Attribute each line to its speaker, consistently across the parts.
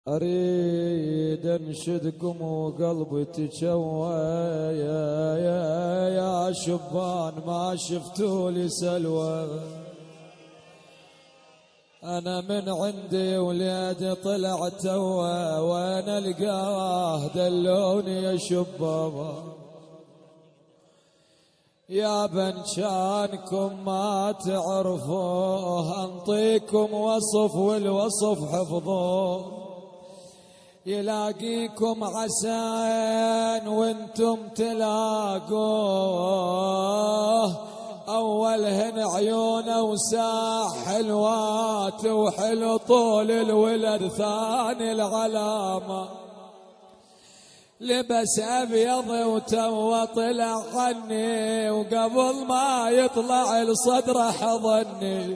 Speaker 1: أريد أنشدكم وقلبي تشوى يا شبان ما شفتوا لي سلوى. أنا من عندي ولادي طلع توا وأنا القاه دلوني يا شبابا. يا بنشانكم ما تعرفوه أنطيكم وصف والوصف حفظوه. يلاقيكم عسان وانتم تلاقوه أولهن عيونه وساح حلوات وحلو طول الولد ثاني العلامة. لبس أبيض وتو طلع عني وقبل ما يطلع الصدر حضني.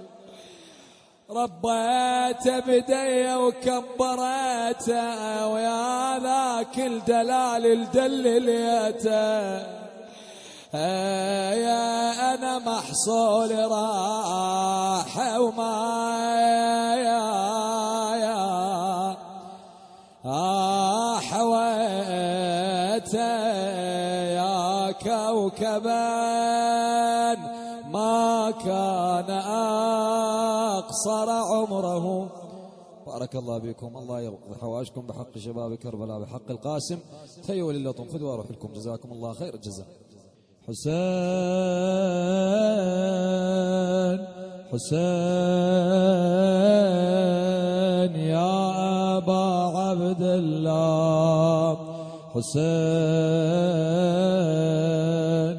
Speaker 1: ربيته بدي وكبرته ويا ذاك الدلال الدلليته. يا أنا محصول راح وما حويته يا كوكبان ما كان أقصر عمره. بارك الله بكم، الله يغفر حواشكم بحق شباب كربلاء بحق القاسم. تيوا للطم خذوا واروح لكم، جزاكم الله خير الجزاء. حسين حسين يا أبا عبد الله. حسين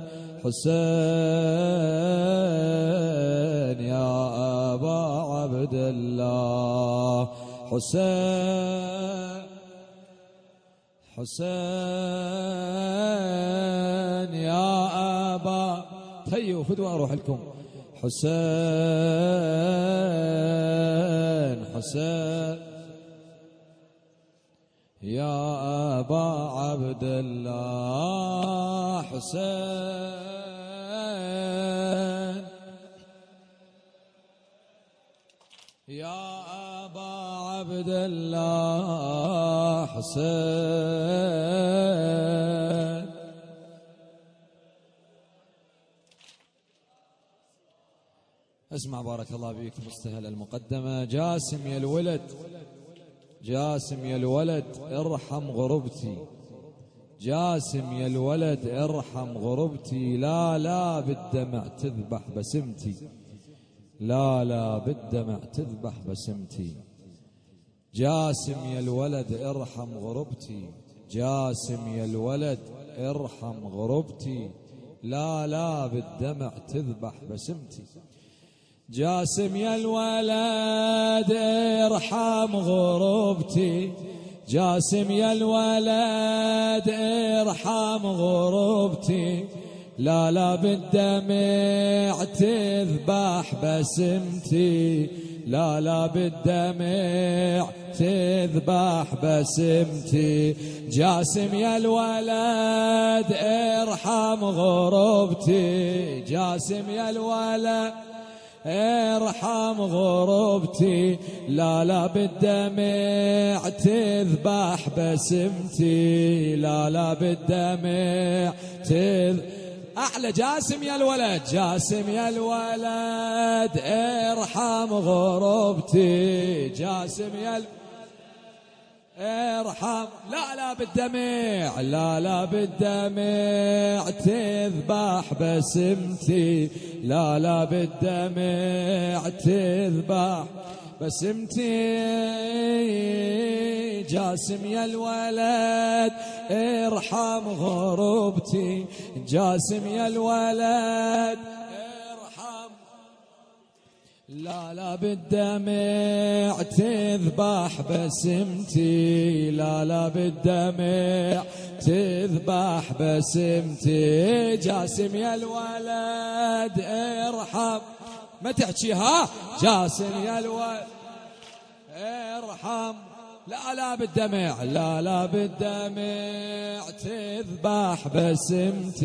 Speaker 1: حسين يا أبا عبد الله. حسين حسين يا أبا تيوا فدوا أروح لكم. حسين حسين يا أبا عبد الله. حسين يا أبا عبد الله. حسين اسمع بارك الله بيك مستهل المقدمة. جاسم يا الولد، جاسم يا الولد ارحم غربتي. جاسم يا الولد ارحم غربتي. لا لا بالدمع تذبح بسمتي. لا لا بالدمع تذبح بسمتي. جاسم يا الولد ارحم غربتي. جاسم يا الولد ارحم غربتي. لا لا بالدمع تذبح بسمتي. جاسم يا الولد ارحم غربتي. جاسم يا الولد ارحم غربتي. لا لا بالدمع تذبح بسمتي. لا لا بالدمع تذبح بسمتي. جاسم يا الولد ارحم غربتي. جاسم يا الولد ارحم غربتي. لا لا بالدمع تذبح بسمتي. لا لا بالدمع أعلى. جاسم يا الولد، جاسم يا الولد ارحم غربتي. جاسم يا ارحم. لا لا بالدمع، لا لا بالدمع تذبح بسمتي. لا لا بالدمع تذبح بسمتي. جاسم يا الولد ارحم غربتي. جاسم يا الولد ارحم. لا لا بالدمع تذبح بسمتي. لا لا بالدمع تذبح بسمتي. جاسم يا الولد ارحم. ما تحكيها. جاسم يا الولد ارحم. لا لا بالدمع، لا لا بالدمع تذبح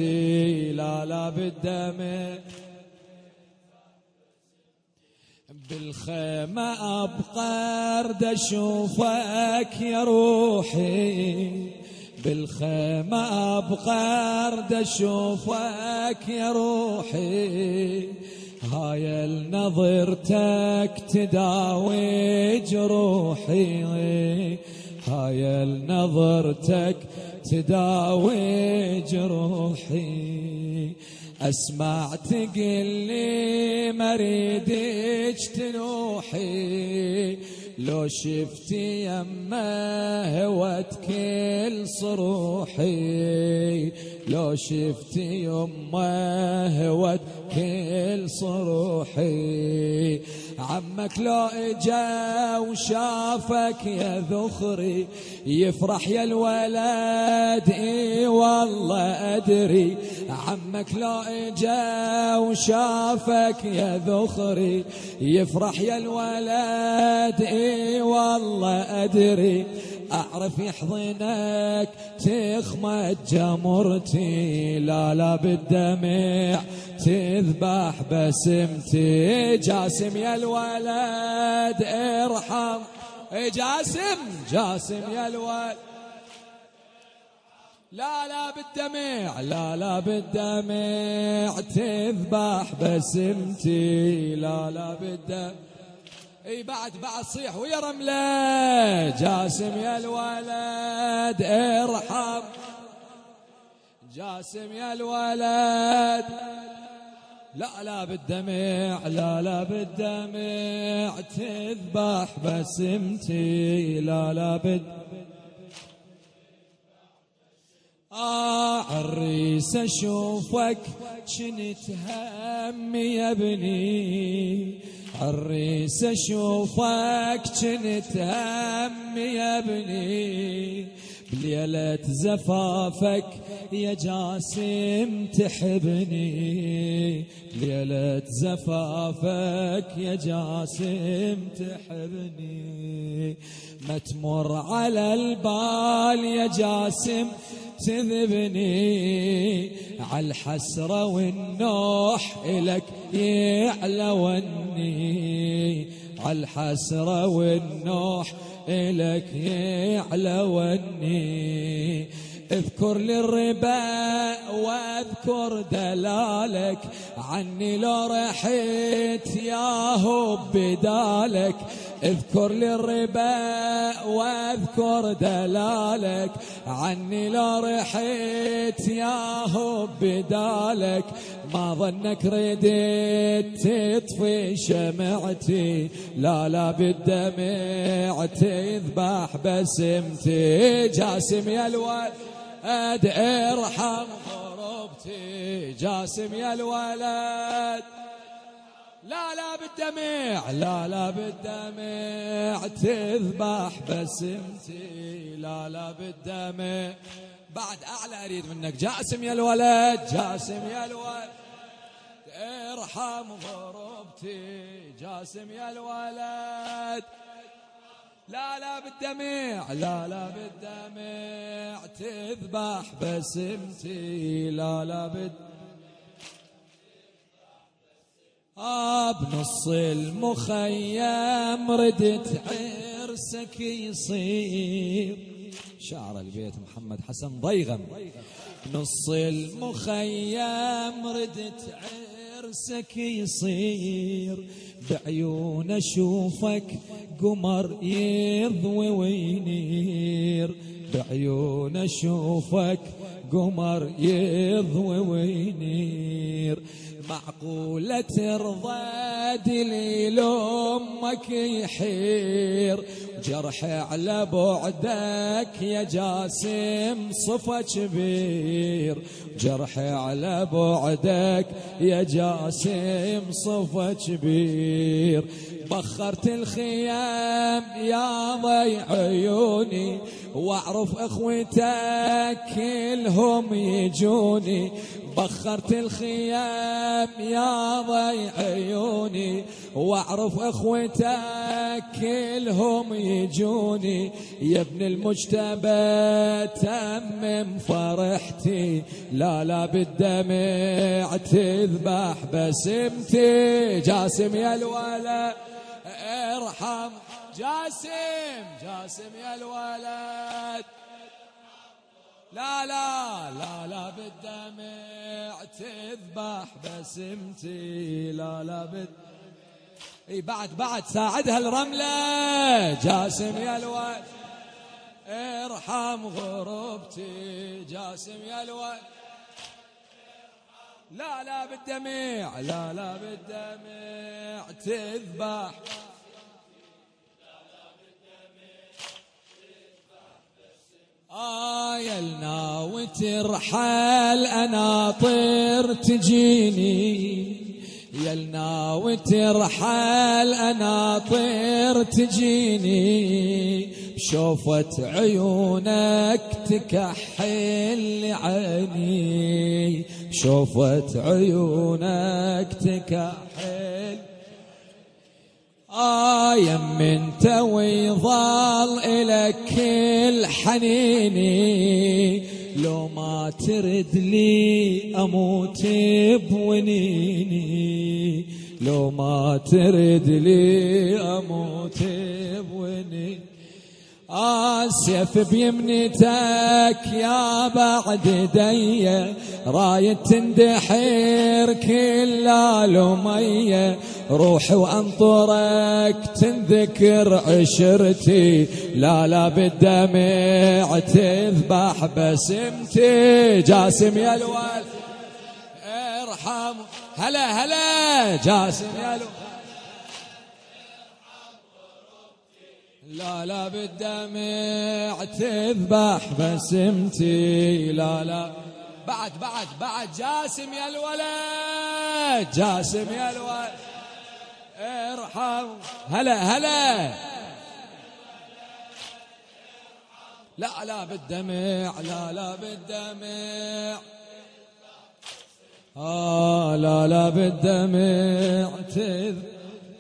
Speaker 1: بسمتي. لا لا بالدمع بالخيمة أبقى أرد أشوفك يا روحي، بالخيمة أبقى أرد أشوفك يا روحي، هاي نظرتك تداوي جروحي، هاي نظرتك تداوي جروحي، أسمع تقلي مريدك تنوحي، لو شفتي يمه هوت كل صروحي، لو شفتي يمه هوت كل صروحي، عمك لو اجا وشافك يا ذخري يفرح يا الولد، اي والله ادري، عمك لو اجا وشافك يا ذخري يفرح يا الولد، اي والله ادري، اعرف يحضنك تخمد جمرتي، لا لا بالدمع تذبح بسمتي، جاسم يا الولد ارحم، جاسم جاسم يا الولد، لا لا بالدمع لا لا بالدمع تذبح بسمتي، لا لا بالدمع، اي بعد صيح ويا رمله، جاسم يا الولد ارحم، جاسم يا الولد، لا لا بالدمع لا لا بالدمع تذبح بسمتي، لا لا بالدمع، عريس اشوفك كنت هم يا ابني، عريس اشوفك كنت هم يا ابني، بليلة زفافك يا جاسم تحبني، بليلة زفافك يا جاسم تحبني، ما تمر على البال يا جاسم تذبني، عالحسرة والنوح إلك يعلوني، عالحسرة والنوح إلك يعلوني، اذكر للربا واذكر دلالك، عني لو رحت ياهو بدالك، اذكر للربا واذكر دلالك، عني لو رحت ياهو بدالك، ما ظنك ردت تطفي شمعتي، لا لا بالدمع تذبح بسمتي، جاسم يا الولد ارحم غربتي، جاسم يا الولد، لا لا بالدمع لا لا بالدمع تذبح بسمتي، لا لا بالدمع، بعد أعلى أريد منك، جاسم يا الولد، جاسم يا الولد ارحم غربتي، جاسم يا الولد، لا لا بالدمع لا لا بالدمع تذبح بسمتي، لا لا بالدمع، بنص المخيم ردت عرسك يصير، شعر البيت محمد حسن ضيغم، بنص المخيم ردت عرسك يصير، بعيون اشوفك قمر يضوي وينير، بعيون اشوفك قمر يضوي وينير، معقولة ترضى دليل أمك يحير، جرح على بعدك يا جاسم صفة كبير، جرح على بعدك يا جاسم صفة كبير، بخرت الخيام يا ضي عيوني، واعرف اخوتك كلهم يجوني، بخرت الخيام يا ضي عيوني، واعرف اخوتك كلهم يجوني، يا ابن المجتبى تمم فرحتي، لا لا بالدمع تذبح بسمتي، جاسم يا الولد ارحم جاسم جاسم يا الولد. لا لا لا لا بالدمع تذبح بسمتي، لا لا اي بعد ساعدها الرملة. جاسم يا الولد ارحم غربتي، جاسم يا الولد. لا لا بالدمع، لا لا بالدمع تذبح. يا الناوي ترحل أنا طير تجيني، يا الناوي ترحل أنا طير تجيني، بشوفة عيونك تكحل عيني، بشوفة عيونك تكحل. يم انت ويظل إلك كل حنيني، لو ما ترد لي أموت بونيني، لو ما ترد لي أموت بونيني. السيف بيمنتك يا بعد دية، رايد تندحر كل الأمية، روحي وأنطرك تنذكر عشرتي، لا لا بالدمع تذبح بسمتي. جاسم يا الولد ارحم، هلا هلا جاسم يا الولد. لا لا بالدمع تذبح بسمتي، لا لا بعد جاسم يا الولد، جاسم يا الولد ارحم، هلا هلا. لا لا بالدمع، لا لا بالدمع، لا لا بالدمع تذبح.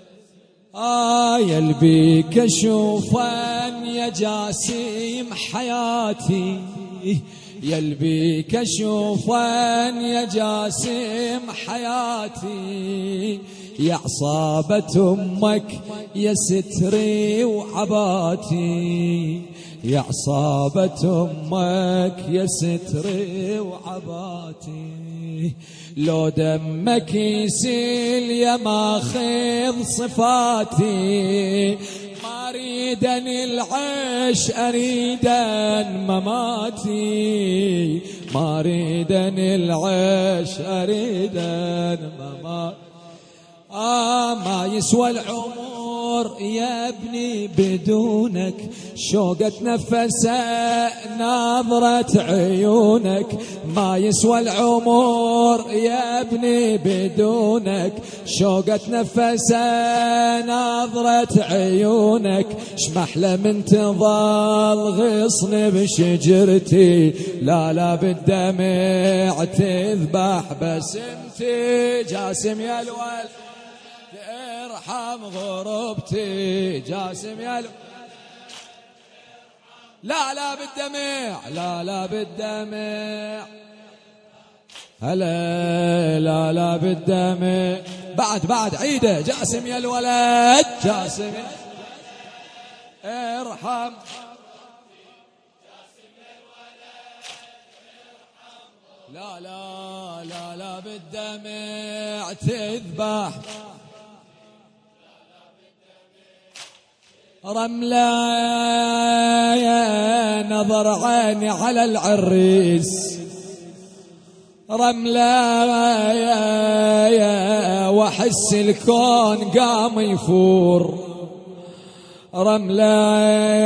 Speaker 1: يلبيك اشوفا يا جاسم حياتي، يلبيك اشوفا يا جاسم حياتي، يا عصابة امك يا ستري وعباتي، يا عصابة امك يا ستري وعباتي، لو دمك يسيل يا ماخذ صفاتي، ما اريدن العيش اريدن مماتي، ما اريدن العيش اريدن مماتي. ما يسوى العمر يا ابني بدونك، شوقة نفسه نظرة عيونك، ما يسوى العمر يا ابني بدونك، شوقة نفسه نظرة عيونك، شمحلى من تظل غصن بشجرتي، لا لا بالدمع تذبح بسمتي. جاسم يا الولد ارحم غربتي، جاسم يا الولد. لا لا بالدمع، لا لا بالدمع، هلا لا لا بالدمع. بعد عيده. جاسم يا الولد، جاسم ارحم. لا لا لا لا بالدمع تذبح. رملة يا نظر عيني على العريس، رملة يا وحس الكون قام يفور، رملة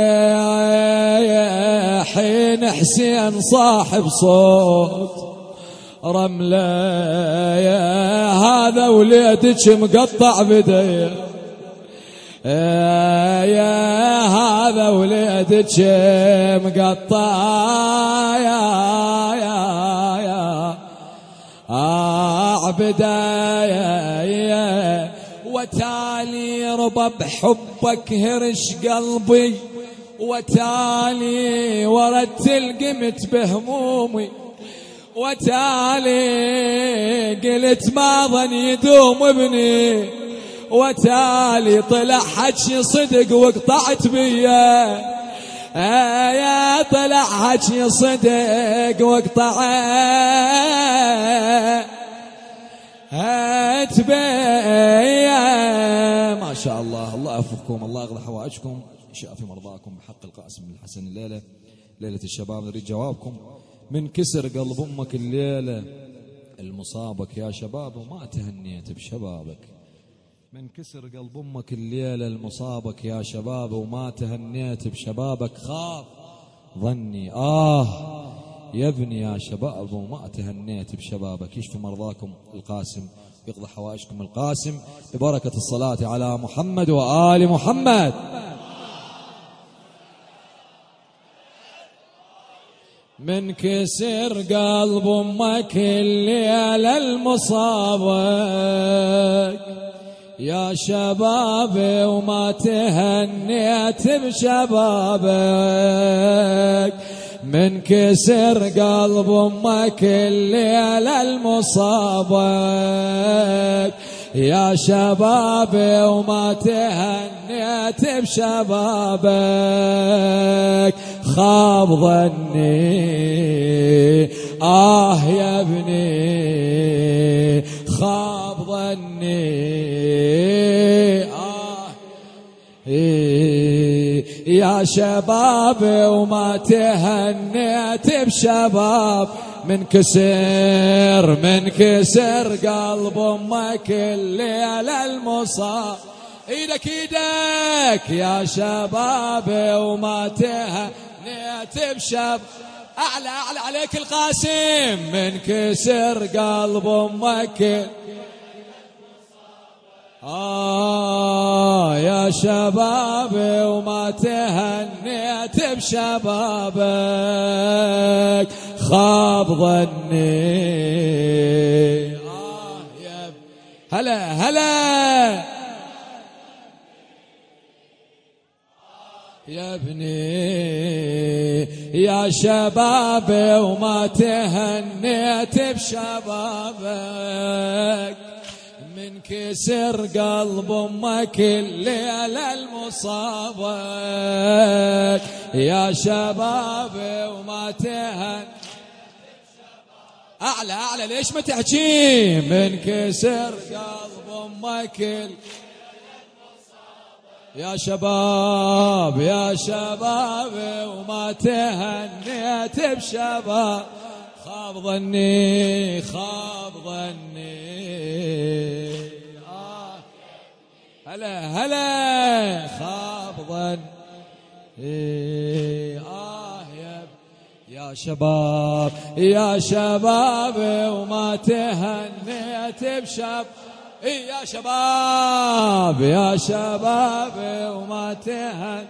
Speaker 1: يا حين حسين صاحب صوت، رملة يا هذا وليدك مقطع بديه، يا هذا وليدك مقطع يا عبدايا، وتالي ربى بحبك هرش قلبي، وتالي ورتل قمت بهمومي، وتالي قلت ما ظن يدوم ابني، وتالي طلع حكي صدق وقطعت بيا، يا طلع حكي صدق وقطعت بيا. ما شاء الله، الله يوفقكم، الله يقضي حوائجكم، يشافي مرضاكم بحق القاسم بن الحسن. الليلة ليلة الشباب، نريد جوابكم. من كسر قلب أمك الليلة المصابك يا شباب وما تهنيت بشبابك. من كسر قلب أمك الليلة المصابك يا شباب وما تهنيت بشبابك. خاف ظني يا ابني يا شباب وما تهنيت بشبابك. يشفي مرضاكم القاسم، يقضي حوائجكم القاسم، ببركة الصلاة على محمد وآل محمد. من كسر قلب أمك الليلة المصابك يا شبابي وما تهنيت بشبابك. من كسر قلب أمك الليلة المصابك يا شبابي وما تهنيت بشبابك. خاب ظني يا ابني، خاب ظني يا شبابي وما تهنيت بشباب. من كسر قلب أمك الليلة المصاب. ايدك يا شبابي وما تهنيت بشباب. اعلى عليك القاسم. من كسر قلب أمك يا شبابي وما تهنيت بشبابك. خاب ظني يا هلا يا ابني يا شبابي وما تهنيت بشبابك. من كسر قلب أمك الليلة المصابك يا شبابي وما تهنيت. أعلى ليش ما تحكي؟ من كسر قلب أمك يا شباب وما تهنيت بشباب. خاب ظني هلا خاب ظني يا شباب وما تهنيت بشباب. يا شباب وما تهنيت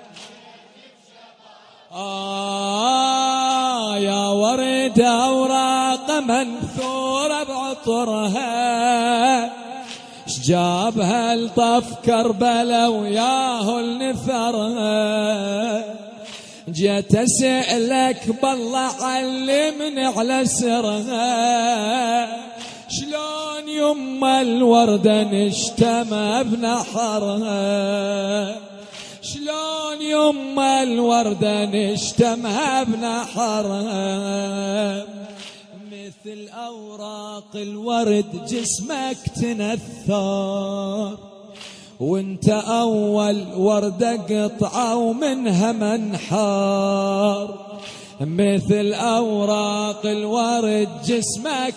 Speaker 1: يا ورد أوراق منثورة بعطرها. شجابها الطف كربلا وياه النثرها. جيت أسألك بالله علمني على سرها. شلون يما الوردة نشتمى بنحرها. شلون يما الوردة نشتمها بنحرها. مثل أوراق الورد جسمك تنثر. وانت أول وردة قطعة ومنها منحار. مثل أوراق الورد جسمك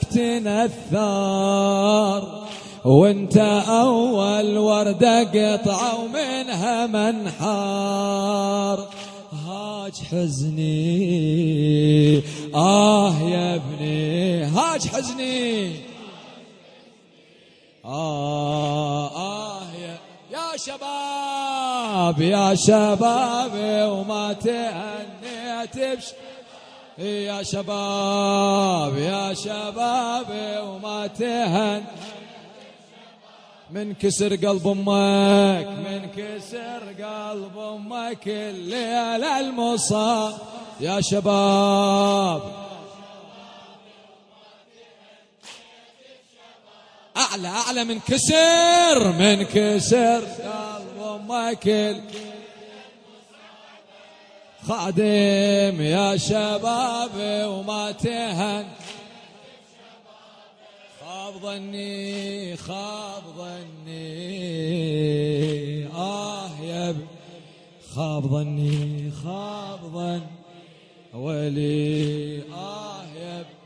Speaker 1: تنثر. وانت أول وردة قطعة ومنها منحار. هاج حزني يا ابني، هاج حزني يا شباب وما تهنيت يا شباب وما تهنيت. من كسر قلب أمك الليلة المصاب يا شباب. أعلى أعلى من كسر قلب أمك خادم يا شباب وما تهن خاب ظني يا ابي خاب ظني ولي يا ابي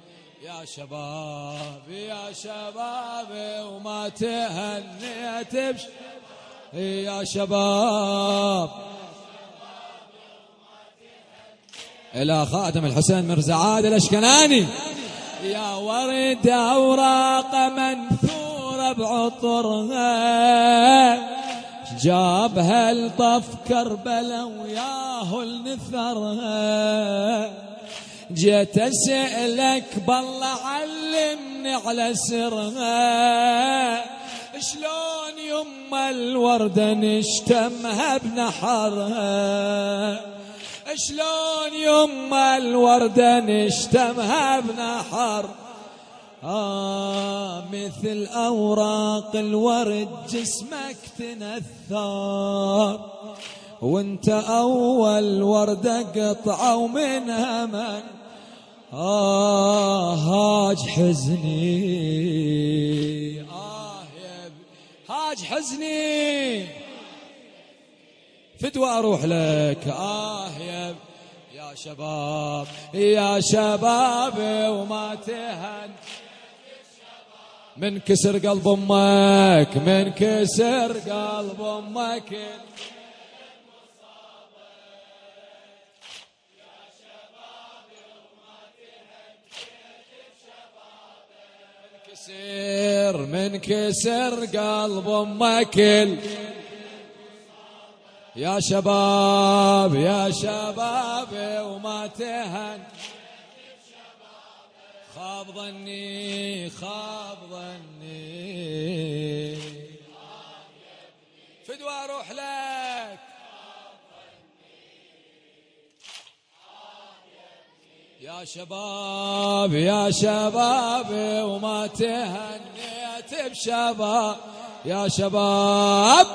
Speaker 1: يا شباب وما تهنيت يا شباب إلى خادم الحسين مرزا عادل الأشكناني يا ورد أوراق منثورة بعطرها جابها لطف كربلاء وياه النثرها جيت أسألك بالله علمني على سرها شلون يما الوردة نشتمها بنحرها شلون يما الوردة نشتمها بنحر مثل أوراق الورد جسمك تنثر وانت أول وردة قطعوا منها من هاج حزني يا هاج حزني فدوى أروح لك يا شباب وما تهن من كسر قلب أمك من كسر قلب أمك يا شباب وما تهن خاب ظني فدوى أروح لك يا شباب وما تهنيت بشباب يا شباب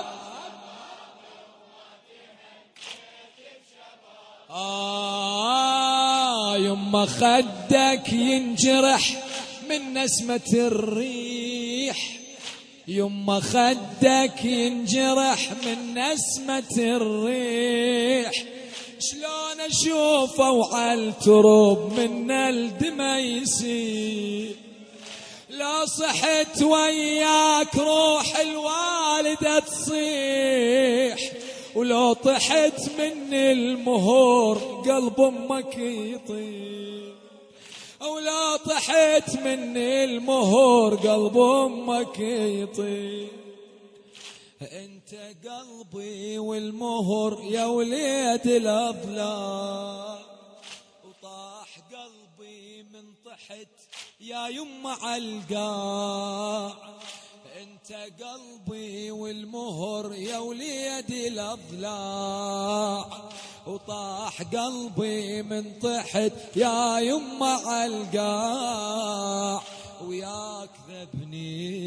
Speaker 1: يما خدك ينجرح من نسمة الريح يما خدك ينجرح من نسمة الريح شلون اشوفه وعالترب من الدمى يسيل لا صحت وياك روح الوالدة تصيح ولو طحت من المهور قلب أمك يطير ولو طحت من المهور قلب أمك يطير انت قلبي والمهر يا وليد الأضلاع وطاح قلبي من طحت يا يما عالقاع انت قلبي والمهر يا وليدي الأضلاع وطاح قلبي من طحت يا يما عالقاع وياك ذبني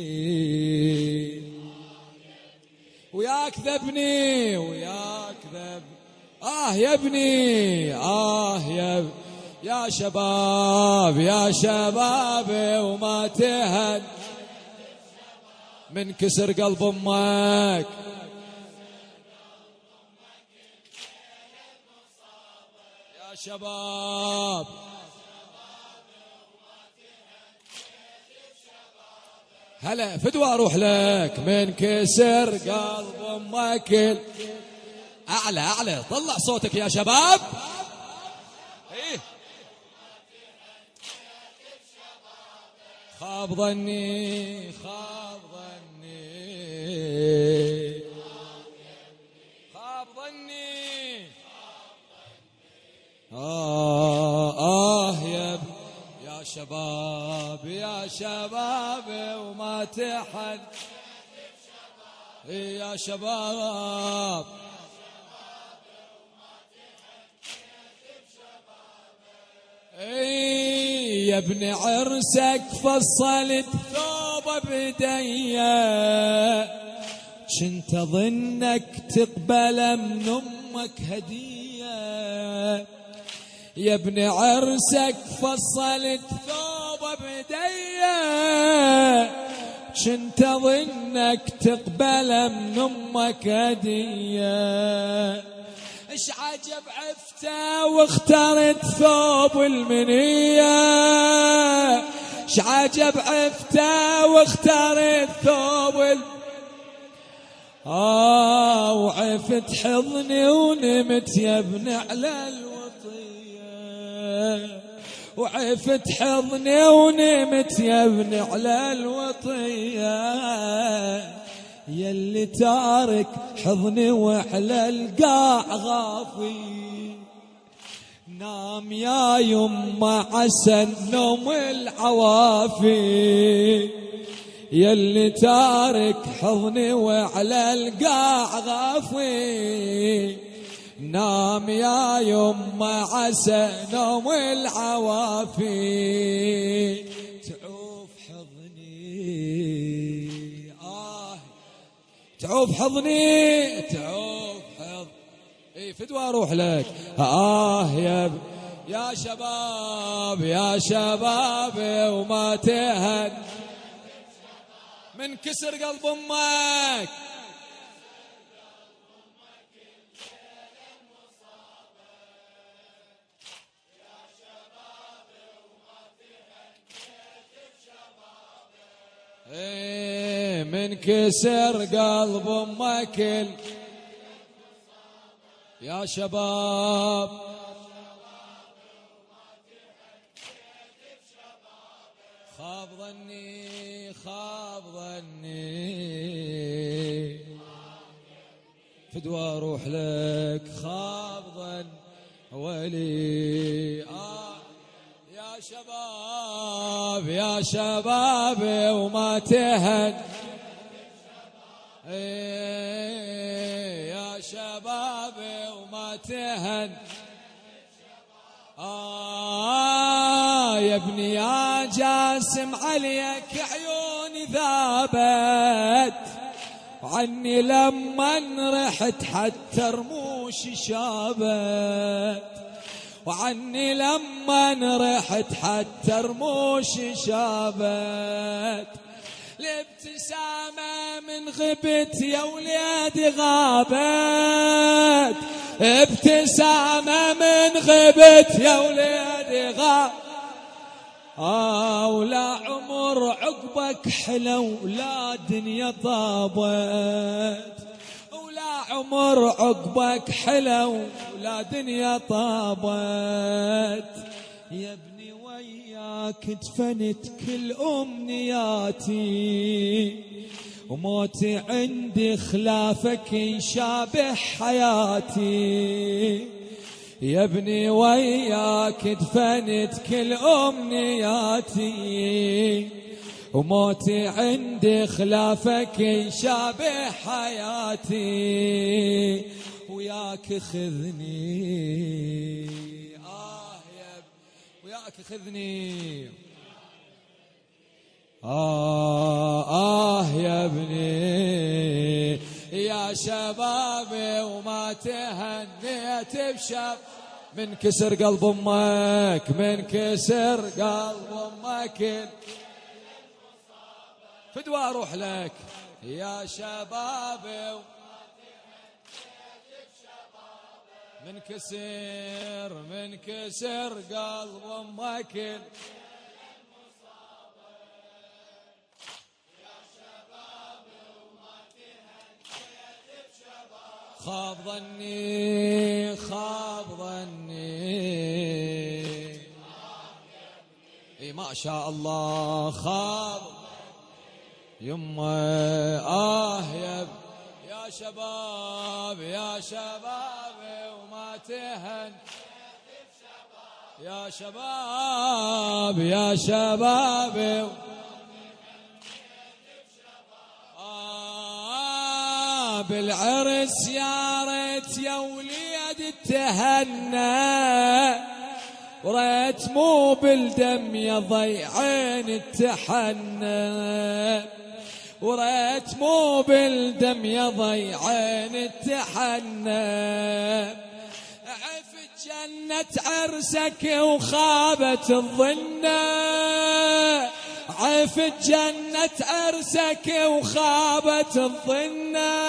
Speaker 1: يا ابني يا شباب وما تهن من كسر قلب أمك يا شباب هلا فدوى أروح لك من كسر قلب أمك أعلى طلع صوتك يا شباب خاب ظني يا شباب وما تحن يا شباب يا ابن عرسك فصلت ثوبه بديا، كنت اظنك تقبل من امك هدية، يا ابن عرسك فصلت ثوب بديا، كنت اظنك تقبل من امك هدية، اش عجب عفته واخترت ثوب المنية، اش عجب عفته واخترت ثوب وعفت حضني ونمت يا ابن على الوطية، وعفت حضني ونمت يا ابن على الوطية، يلي تارك حضني وعلى القاع غافي، نام يا يما عسى النوم العوافي، يلي تارك حضني وعلى القاع غافي، نام يا يما عسى نوم العوافي، تعوف حضني تعوف حضني تعوف حضني فدوى اروح لك يا شباب يا شباب وما تهن من كسر قلب امك، من كسر قلب امك يا شباب، خاب ظني خاب ظني فدوى اروح لك، خاب ظن ولي يا شباب يا شباب وما تهن يا شباب وما تهن يا ابني يا جاسم عليك عيوني ذابت، وعني لما رحت حتى رموشي شابت، وعني لما رحت حتى رموشي شابت، الابتسامة من غبت يا وليدي غابت، ابتسامة من غبت يا وليدي غابت، ولا عمر عقبك حلو ولا دنيا طابت، ولا عمر عقبك حلو ولا دنيا طابت، يا ابني وياك دفنت كل أمنياتي، وموتي عندي خلافك يشابه حياتي، يا ابني وياك دفنت كل أمنياتي، وموتي عندي خلافك يشابه حياتي، وياك خذني يا وياك خذني يا ابني يا شبابي وما تهنيت بشاب، من كسر قلب امك من كسر قلب امك فدوى اروح لك يا شبابي، من كسر قلب امك خاب ظني خاب ظني ما شاء الله خاب يما يا شباب يا شباب وما تهن يا شباب يا شباب بالعرس يا ريت يا وليد تهنى، وريت مو بالدم يضيعين التحنى، وريت مو بالدم يضيعين التحنى. عفت جنة عرسك وخابت الظنة، عفت جنة عرسك وخابت الظنة،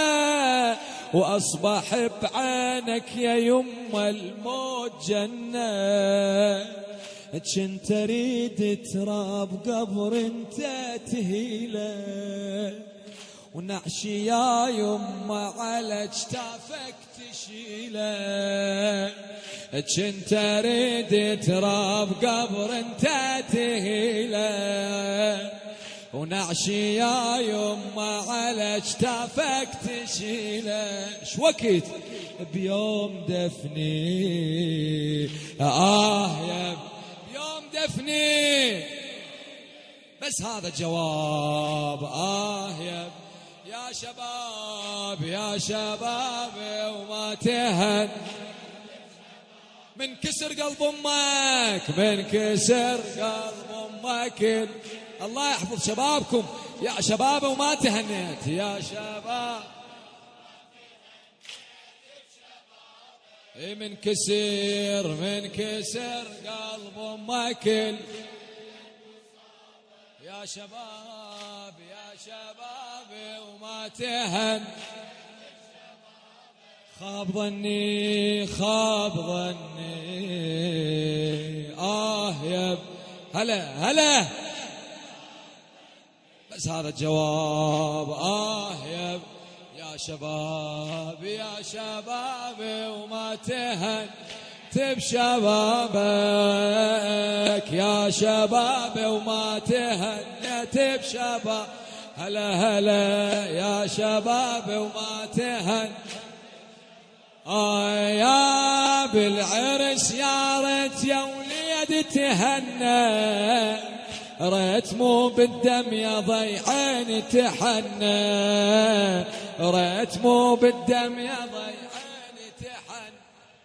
Speaker 1: وأصبح بعينك يا يما الموت جنة. كنت أريد تراب قبر انت تهيله، ونعشي يا يما على جتافك تشيله. كنت أريد تراب قبر انت تهيله، ونعشي يا يما على جتافك تشيله. شوكت بيوم دفني يا بيوم دفني، بس هذا جواب يا شباب يا شباب وما تهن من كسر قلب امك، من كسر قلب امك. الله يحفظ شبابكم يا شباب وما تهنيت يا شباب. من كسر قلب امك يا شباب يا شباب وما تهن. خاب ظني يا هلا بس هذا الجواب يا شباب يا شباب وما تهن بشبابك يا شباب وما تهنيت بشباب. هلا يا شباب وما تهن. يا بالعرس يا ريت يا وليد تهنى، ريت مو بالدم يا ضيعين تحنى، ريت مو بالدم يا ضيعين تحنى.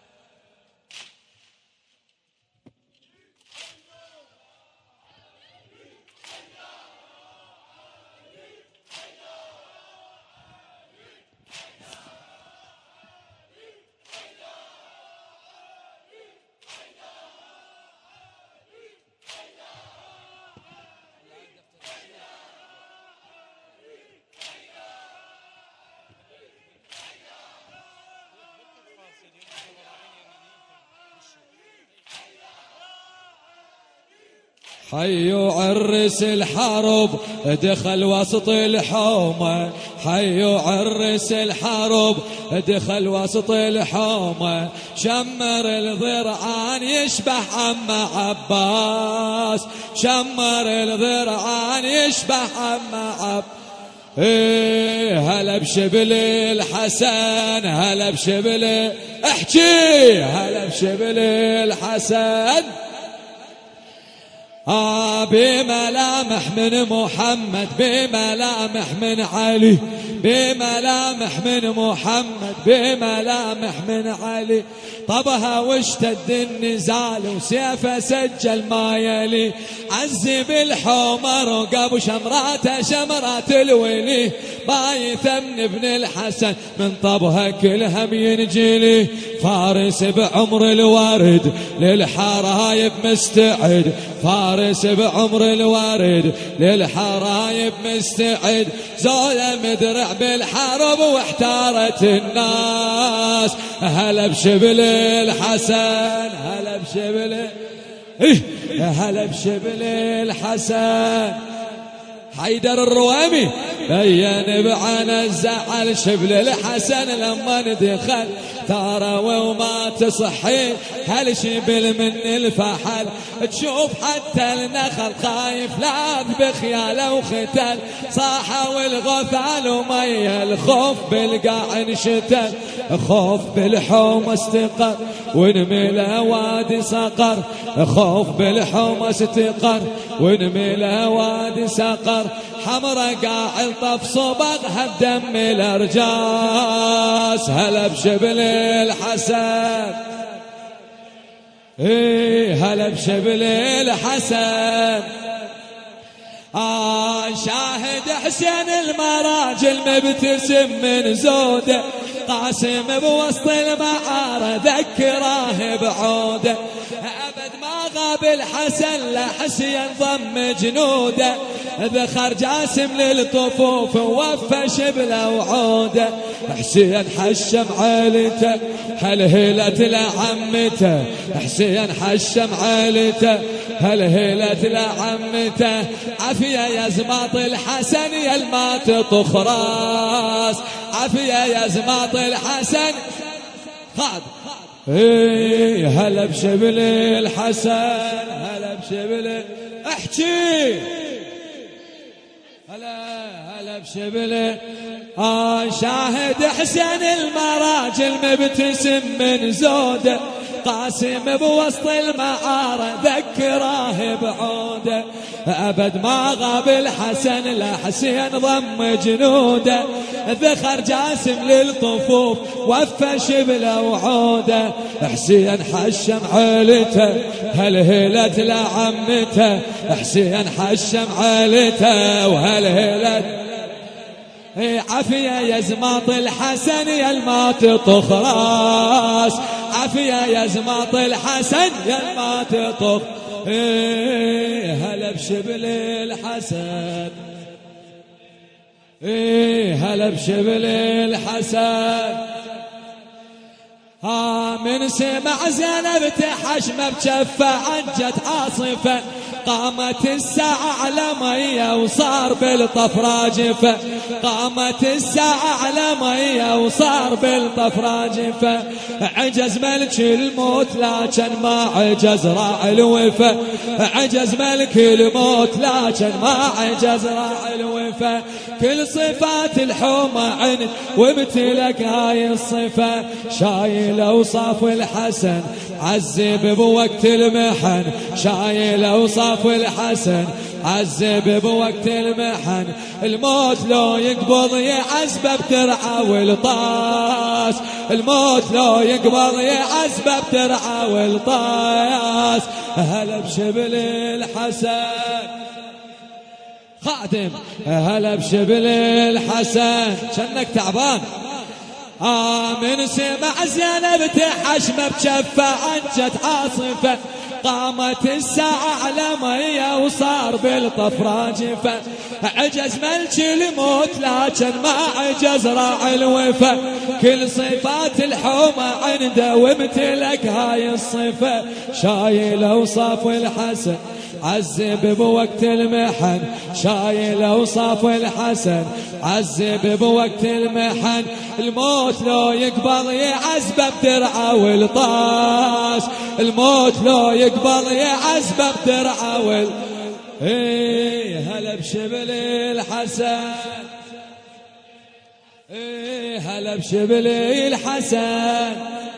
Speaker 1: حي عرس الحرب دخل وسط الحومة، حي عرس الحرب دخل وسط الحومة. شمر الضرعان يشبه عم عباس، شمر الضرعان يشبه عم عباس. هلا بشبل الحسن هلا بشبل احكي هلا بشبل الحسن. بملامح من محمد بملامح من علي، بملامح من محمد بملامح من علي. طبها واشتد النزال وسيفه سجل ما يلي. عزب الحمر وقابو شمراته شمرات الولي. بايثمن ابن الحسن من طبها كلهم ينجلي. فارس بعمر الورد للحرايب مستعد، فارس بعمر الورد للحرايب مستعد. زوله مدرع بالحرب واحتارت الناس. هلا بشبل الحسن هلا بشبل هلا بشبل الحسن. حيدر الروامي بين بعنا الزعل شبل الحسن لما ندخل ترى وما تصحي هالشبل من الفحل. تشوف حتى النخل خايف لاذ بخياله وختل. صاحة والغثال ومي الخوف بالقاع انشتل. خوف بالحومة استقر ونملا وادي صقر. خوف بالحومة استقر ونملا وادي صقر. حمرة قاع الطف صبغها بدم الارجاس. هلا بشبل الحسن هلا بشبل الحسن. شاهد حسين المراجل مبتسم من زوده، قاسم بوسط المعارة ذكراه بعوده. أبد ما غاب الحسن لحسين ضم جنوده، ذخر جاسم للطفوف ووفى شبله وعوده. حسين حشم عيلته هلهلت لعمته، حسين حشم عيلته هلهلت لعمته. عافية يا زماط الحسن يا الما تطخ راس، عافية يا زماط الحسن. خاد هلا بشبل الحسن، هلا بشبل احكي، هلا بشبل. شاهد حسين المراجل مبتسم من زوده، قاسم بوسط المعارة ذكراه بعوده. أبد ما غاب الحسن لحسين ضم جنوده، ذخر جاسم للطفوف وفى شبله وعوده. حسين حشم عيلته هلهلت لعمته، حسين حشم عيلته وهلهلت. عافية يا زماط الحسن يا الما تطخ راس، عافية يا زماط الحسن يا الما تطخ. هلا بشبل الحسن، هلا بشبل الحسن. من سمع زينب تحشمه بجفه عجت عاصفه، قامت الساعة على مية وصار بالطف راجفة، قامت الساعة على مية وصار بالطف راجفة. عجز ملك الموت لكن ما عجز راعي الوفا، عجز ملك الموت لكن ما عجز راعي الوفا. كل صفات الحومة عند وامتلك هاي الصفة، شايل اوصاف الحسن عذب بوقت المحن، شايل اوصاف الحسن عذب بوقت المحن. الموت لو يقبض يعذبه بترعى والطاس، الموت لو يقبض يعذبه بترعى والطاس. هلا بشبل الحسن خادم، هلا بشبل الحسن. شنك تعبان. من سمع زينب تحشمه بجفه عجت عاصفه، قامت الساعة على مية وصار بالطف راجفة. عجز ملك الموت لكن ما عجز راعي الوفا، كل صفات الحومة عنده وامتلك هاي الصفة. شايل اوصاف الحسن عذب بوقت المحن، شايل اوصاف الحسن عذب بوقت المحن. الموت لو يقبض يعذبه بدرعه والطاس، الموت لو يقبض يعذبه بدرعه وال. هلا بشبل الحسن، هلا بشبل الحسن.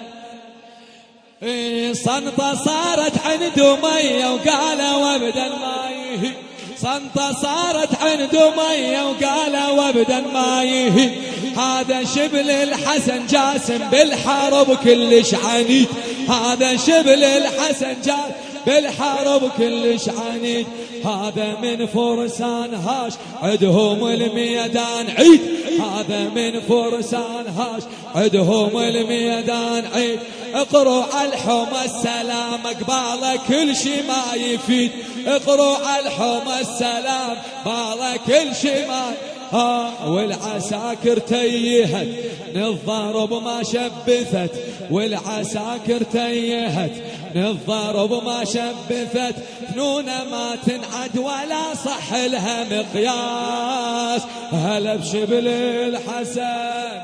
Speaker 1: صنطة صارت عنده مية وقال وابدا ما يهي، صنطة صارت عنده مية وقال وابدا ما يهي. هذا شبل الحسن جاسم بالحرب كلش عنيد، هذا شبل الحسن جاسم بالحرب كلش عنيد. هذا من فرسان هاش عدهم الميدان عيد، هذا من فرسان هاش عدهم الميدان عيد. اقروا على الحومة السلام قباله كل شي ما يفيد، اقروا على الحومة السلام قباله كل شي ما. والعساكر تيهت نالضرب ما شبثت، والعساكر تيهت نالضرب ما شبثت. فنونة ما تنعد ولا صح لها مقياس. هلا بشبل الحسن،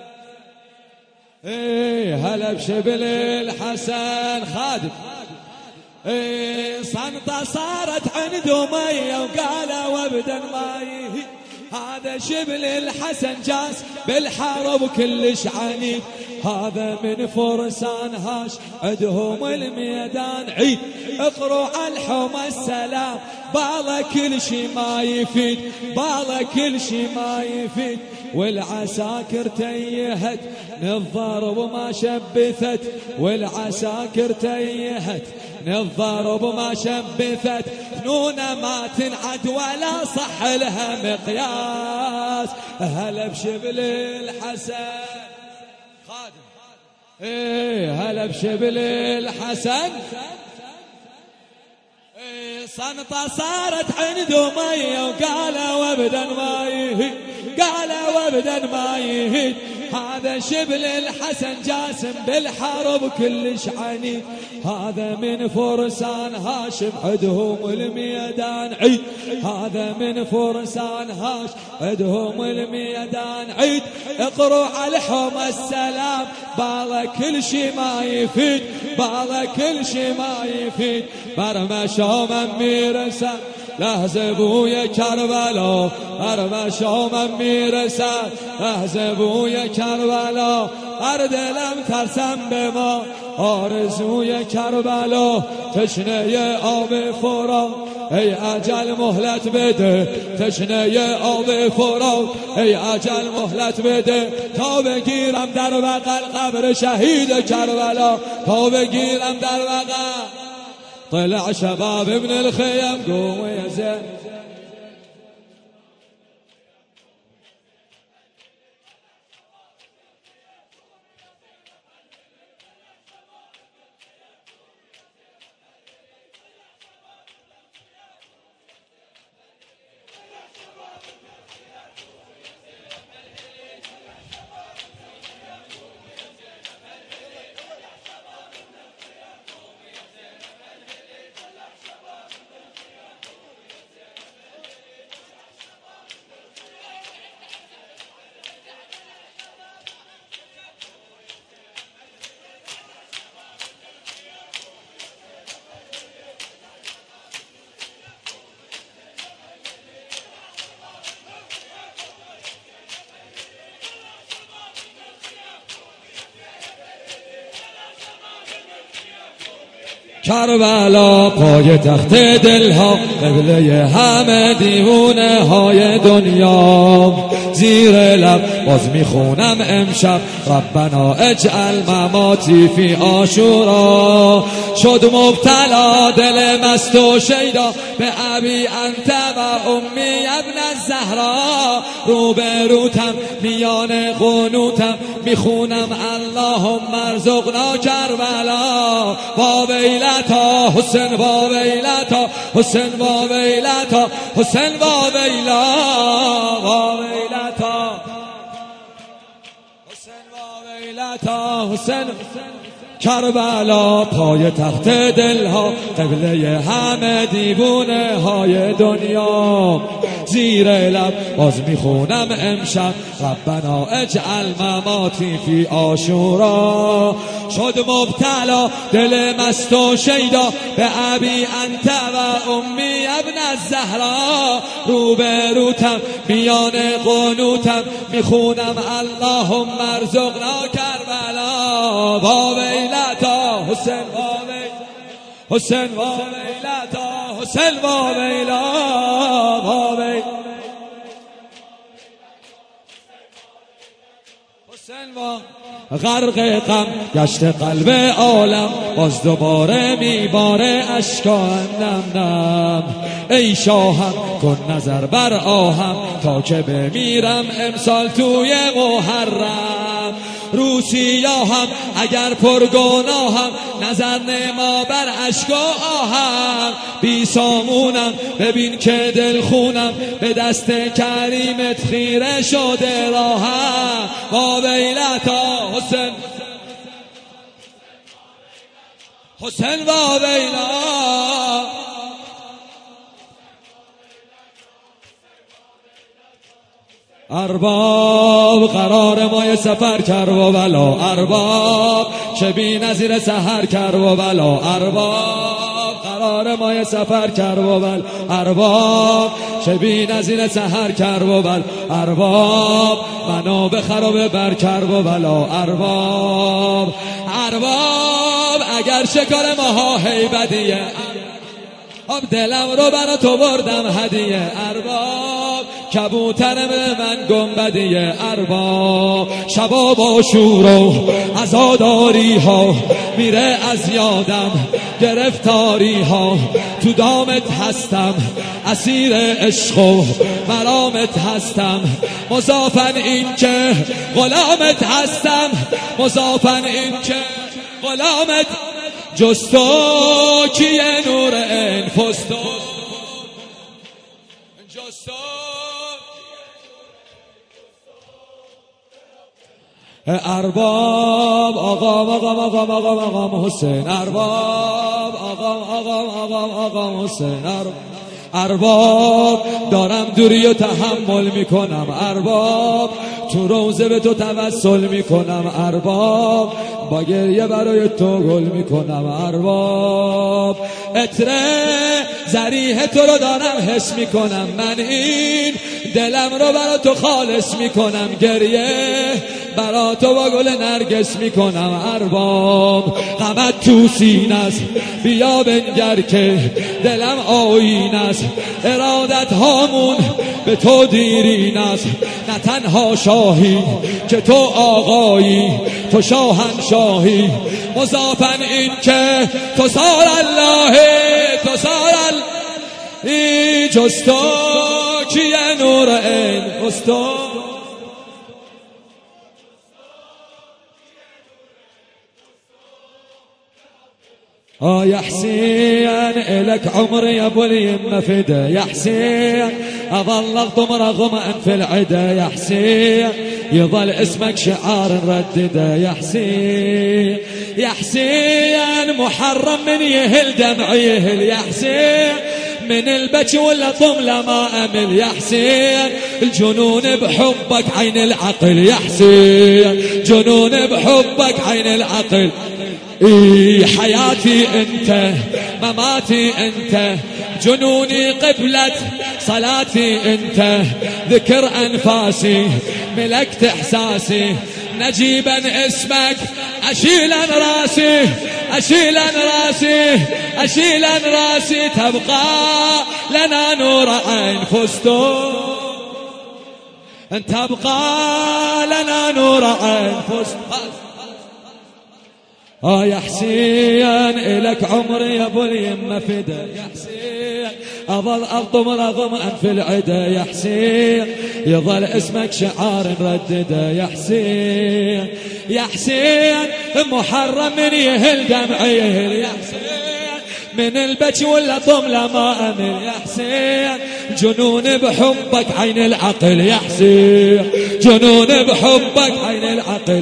Speaker 1: هلا بشبل الحسن خادم. صنطة صارت عنده مية وقال وابدا ما يهي. هذا شبل الحسن جاس بالحرب كلش عنيد، هذا من فرسان هاش عدهم الميدان عيد. اقروا على الحمى السلام بالا كل شي ما يفيد، بالا كل شي ما يفيد. والعساكر تيهت من الضرب ما شبثت، والعساكر تيهت من الضرب ما شبثت. فنونة ما تنعد ولا صح لها مقياس، هلا بشبل الحسن خادم، هلا بشبل الحسن. صنطة صارت عنده مية وقال وابدا ما يهيد، قال وابدا ما يهيد. هذا شبل الحسن جاسم بالحرب كلش عنيد، هذا من فرسان هاشم عدهم الميدان عيد، هذا من فرسان هاش عدهم الميدان عيد. اقروا على الحمى السلام بالا كل شي ما يفيد، بالا كل شي ما يفيد. برمشوا من ميرسا لهزبوا يا كربلا، برمشوا من ميرسا لهزبوا يا كربلا. اردلم ترسم به ما آرزوی کربلا، تشنه آب فرات ای اجل مهلت بده، تشنه آب فرات ای اجل مهلت بده. تا بگیرم در بغل قبر شهید کربلا، تا بگیرم در بغل. طلع شباب ابن الخيم قوم يا زين. کربلا پای تخت دلها، قبله همه دیوونه های دنیا. زیر لب باز میخونم امشب ربنا اجعل مماتی فی عاشورا. شد مبتلا دل مست و شیدا به ابی انت و امی ابن الزهرا. روبروتم میان قنوتم میخونم اللهم ارزقنا کربلا. با ویلتا حسین، با ویلتا حسین، با ویلتا حسین، با ویلا، با ویلتا حسین، با ویلتا حسین. کربلا پای تخت دلها، قبله همه دیوونه های دنیا. زیر لب باز میخونم امشب ربنا اجعل مماتی فی عاشورا. شد مبتلا دل مست و شیدا به ابی انت و امی ابن الزهرا. روبروتم میان قنوتم میخونم اللهم ارزقنا کربلا. با ویلتا حسین، با ویلتا حسین، با ویلتا حسین، با ویلا، با ویلا حسین. با غرق غم گشت قلب عالم، باز دوباره میباره اشکا نم نم. ای شاهم کن نظر بر آهم تا که بمیرم امسال توی محرم. روسیاهم اگر پرگناهم نظر نما بر اشک و آهم. بی سامونم ببین که دل خونم به دست کریمت خیره شده راهم. با ویلتا حسین، حسین، با ویلا. ارباب قرار مای سفر کرد و بلا، ارباب چه بی نظیر سحر کرد و بلا. ارباب قرار ما سفر کرد و بل ارباب شبی نزین سحر کرد و بل ارباب منو به خراب بر کرد و بلا ارباب اگر شکار ماها هیبدیه دلم رو برا تو بردم هدیه ارباب کبوترم من گنبدیه ارباب شبا با شور و عزاداری ها میره از یادم گرفتاری ها تو دامت هستم اسیر عشق و مرامت هستم مضافن این که غلامت هستم مضافن این که غلامت جستو کیه نور انفستو جستو ارباب آقام حسین ارباب آقام حسین ارباب دارم دوری و تحمل میکنم ارباب تو روزه به تو توسل میکنم ارباب با گریه برای تو گل میکنم ارباب عطر ذریح تو رو دارم حس میکنم من این دلم رو برای تو خالص میکنم گریه برای تو با گل نرگس میکنم ارباب غمت تو سینه است بیا بنگر که دلم آیین است ارادت هامون به تو دیرین است نه تنها شاهی که تو آقایی تو شاهنشاهی مضافن این که تو سار الله تو سار الله جستو کیه نور این استو يا حسين إلك عمري يا بولي مفدى يا حسين أظل أغضم رغم أنف العدا يا حسين يظل اسمك شعار نردده يا حسين يا حسين محرم من يهل دمع يهل يا حسين من البكي ولا طملة ما أمل يا حسين الجنون بحبك عين العقل يا حسين جنون بحبك عين العقل حياتي انت مماتي انت جنوني قبلة صلاتي انت ذكر انفاسي ملكت احساسي نجيبا اسمك اشيلا راسي اشيلا راسي اشيلا راسي تبقى لنا نور عين فستو تبقى لنا نور عين فستو يا حسين إلك عمري يا بولي مفدا يا حسين أظل أضم رغم أنف العدا يا حسين يظل اسمك شعار نردده يا حسين يا حسين محرم من يهل دمع يهل يا حسين من البكي ولا طملة ما أمل يا حسين جنون بحبك عين العقل يا حسين جنون بحبك عين العقل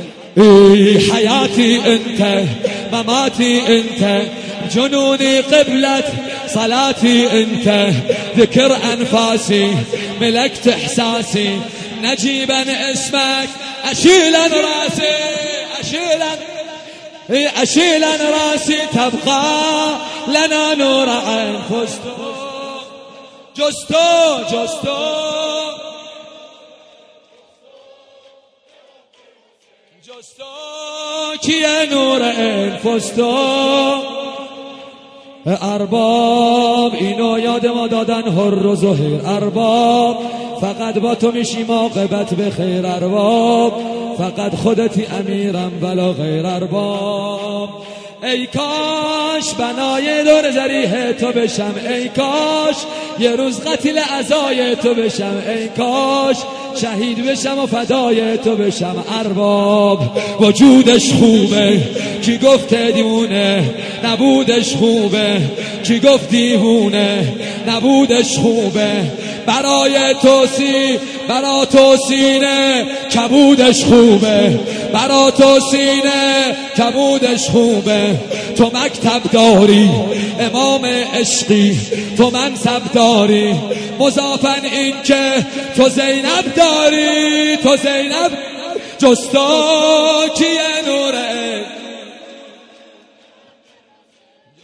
Speaker 1: حياتي انت مماتي انت جنوني قبلة صلاتي انت ذكر انفاسي ملكت احساسي نجيبا اسمك اشيلا راسي اشيلا راسي تبقى لنا نور عين فستو جستو جستو کیه نور انفستو ارباب اینو یاد ما دادن هر و زهیر ارباب فقط با تو میشیم عاقبت به خیر ارباب فقط خودتی امیرم بلا غیر ارباب ای کاش بنای دور ذریح تو بشم ای کاش یه روز قتل عزای تو بشم ای کاش شهید بشم و فدای تو بشم ارباب وجودش خوبه کی گفت دیونه نبودش خوبه کی گفت دیوونه نبودش خوبه برای تو سینه کبودش خوبه برای تو سینه کبودش خوبه تو مکتب داری امام عشقی تو منصب داری مضافن این که تو زینب داری تو زینب جستا کیه نوره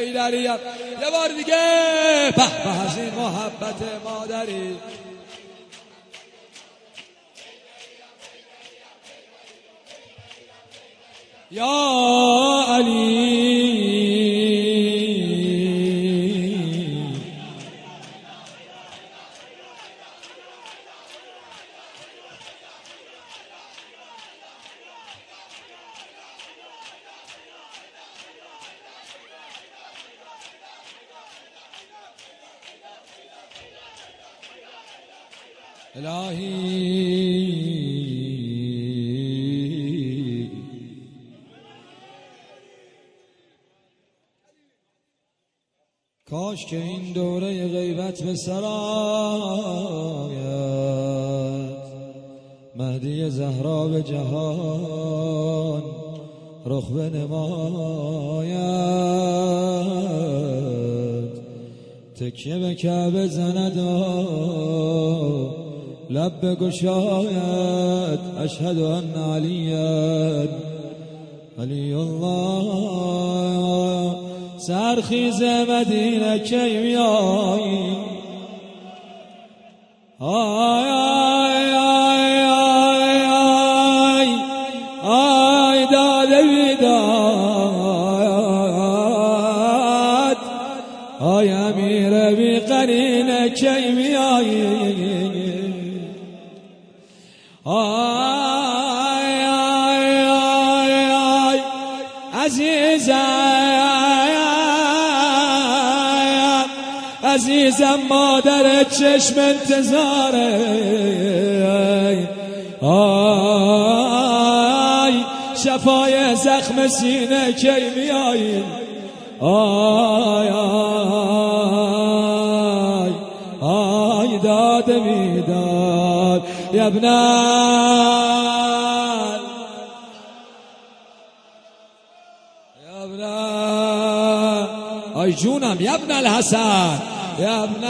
Speaker 1: حیدری یه بار دیگه به به از این محبت مادری. یا علی الهی کاش که این دوره غیبت به سر آید، مهدی زهرا به جهان رخ بنماید، تکیه به کعبه زند و لب بگشاید اشهد ان علی الله. سرخیز مدینه کی میایی؟ آی آی آی آی آی آی داده بیداد، آی امیر بی قرینه کی میایی؟ آی آی آی آی عزیزم مادر چشم انتظاره، آی شفای زخم سینه کی میایی؟ آی آی آی داد بیداد یا ابن آی جونم یا ابن الحسن یا ابن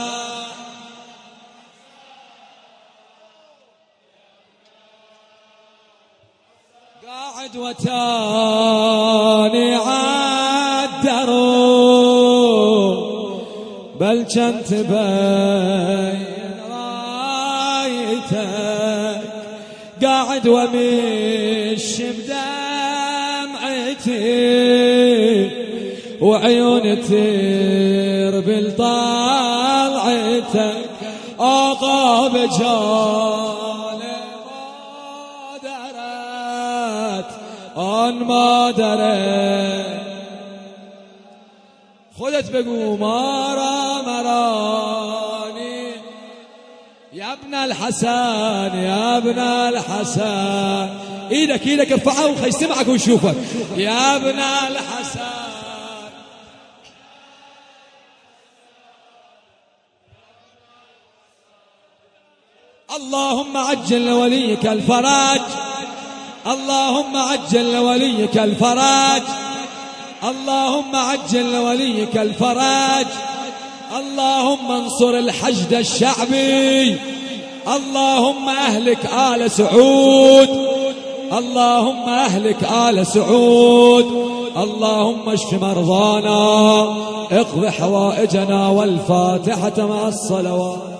Speaker 1: قاعد وتاني عالدرو بل كنت بين رايتك قاعد ومش بدمعتي وعيون تير بالطلعتك آقا بجال مادرت آن مادرت. خودت بگو مرا مرانی يا ابن الحسن يا ابن الحسن. ايدك ارفعها وخلي يسمعك ويشوفك يا ابن الحسن. اللهم عجل لوليك الفرج، اللهم عجل لوليك الفرج، اللهم عجل لوليك الفرج. اللهم انصر الحشد الشعبي، اللهم اهلك آل سعود، اللهم اهلك آل سعود. اللهم اشف مرضانا، اقض حوائجنا، والفاتحة مع الصلوات.